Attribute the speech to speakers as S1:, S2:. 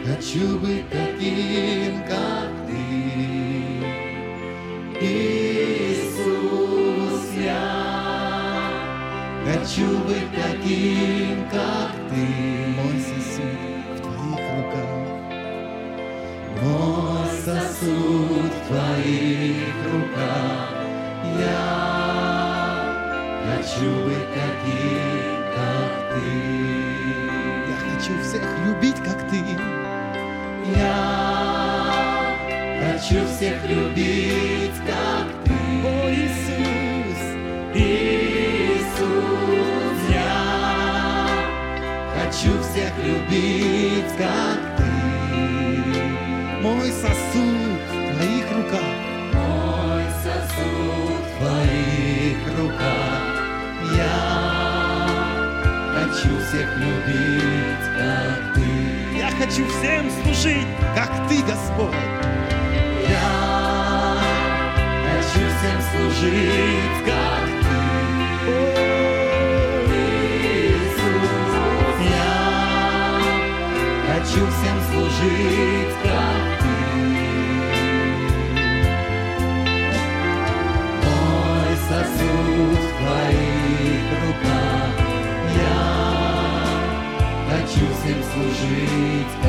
S1: Хочу быть таким, как Ты. Иисус, я хочу быть таким, как Ты. Мой сосуд в Твоих руках. Мой сосуд в Твоих руках. Я хочу быть таким, как Ты. Я хочу всех любить, как Ты. Я хочу всех любить, как Ты. О, Иисус, Иисус, я хочу всех любить, как Ты. Мой сосуд в Твоих руках. Мой сосуд в Твоих руках. Я хочу всех любить, как Ты. Я хочу всем служить, как Ты, Господь. Я хочу всем служить, как Ты. О, Иисус, я хочу всем служить, как Ты. Мой сосуд в Твоих руках. Я хочу всем служить,